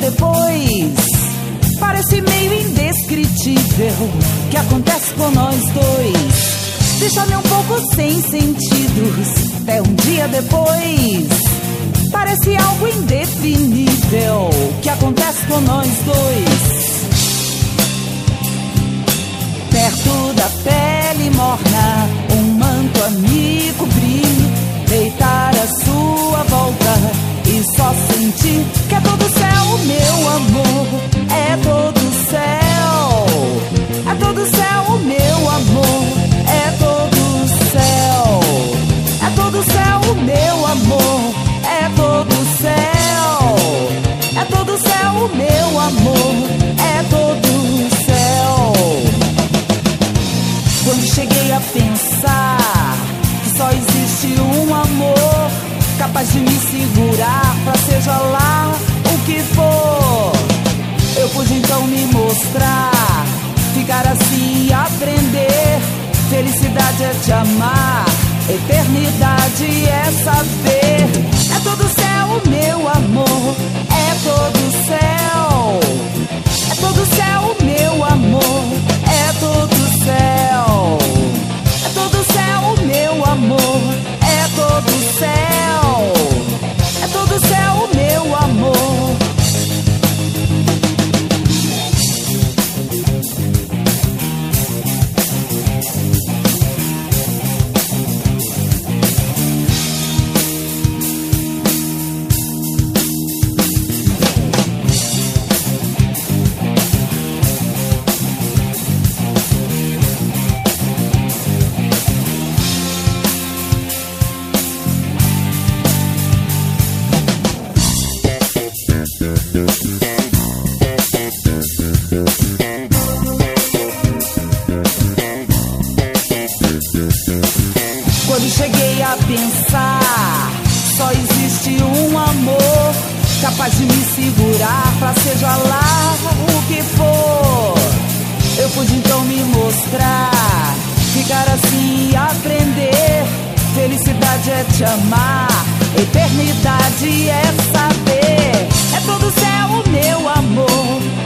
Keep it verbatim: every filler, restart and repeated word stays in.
depois, parece meio indescritível o que acontece com nós dois. Deixa-me um pouco sem sentidos, até um dia depois, parece algo indefinível o que acontece com nós dois. Perto da pele morna, um manto a me cobrir, deitar à sua volta e só sentir que é todo céu, meu amor, é todo céu, é todo céu, meu amor, é todo céu, é todo céu, meu amor, é todo céu, é todo céu, meu amor, é todo céu. Quando cheguei a pensar que só existe um amor capaz de me segurar pra seja lá o que for, eu pude então me mostrar, ficar assim e aprender. Felicidade é te amar, eternidade é saber. É todo céu, meu amor, é todo céu, é todo céu, meu amor, é todo céu, é todo céu, meu amor, é todo céu, é todo céu, meu amor. Quando cheguei a pensar, só existe um amor capaz de me segurar pra seja lá o que for, eu pude então me mostrar, ficar assim e aprender. Felicidade é te amar, eternidade é saber. É todo céu, meu amor,